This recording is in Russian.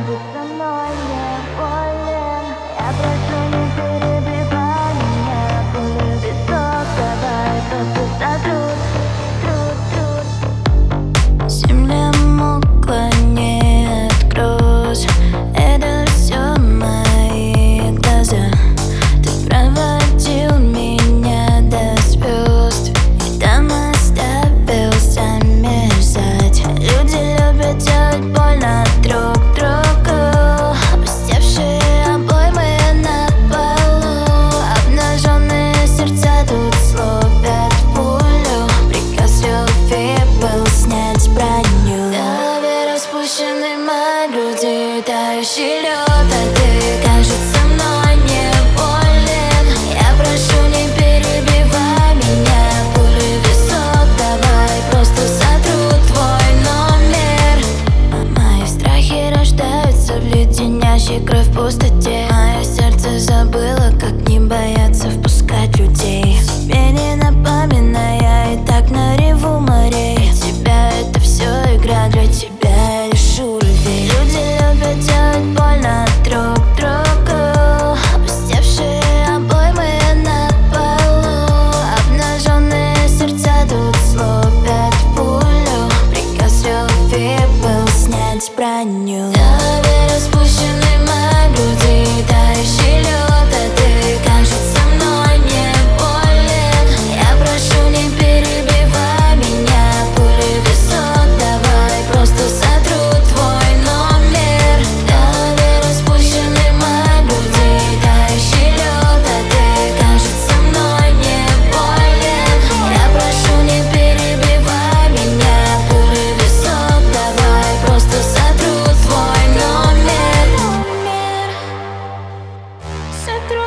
кажется, мной не болен. Я прошу, не перебивай меня. Пули в висок, давай просто сотрут. Земля мокла, нет груз. Это все мои глаза. Ты проводил меня до звезд и там оставил замерзать. Люди любят делать больно друг другу. Опустевшие обоймы на полу. Обнаженные сердца тут словят пулю. Приказ любви был снять броню. В голове распущенной моей груди тающий лед, а ты, кажется, мной не болен. Я прошу, не перебивай меня. Пули в висок, давай просто сотру твой номер. А мои страхи рождаются в леденящей кровь пустоте. Мое сердце забыло, как не бояться впускать людей. Тебе не напоминая, и так на реву морей. Для тебя это все игра, для тебя лишь уровень. Люди любят делать больно друг другу. Опустевшие обоймы на полу. Обнаженные сердца тут словят пулю. Приказ любви был снять броню. В голове распущенной моей груди тающий лед, а ты, кажется, мной не болен. Я прошу, не перебивай меня. Пули в висок, давай просто сотру твой номер. В голове распущенной моей груди тающий лед, а ты, кажется, мной не болен. Я прошу, не перебивай меня. Пули в висок, давай просто сотру твой номер. Сотру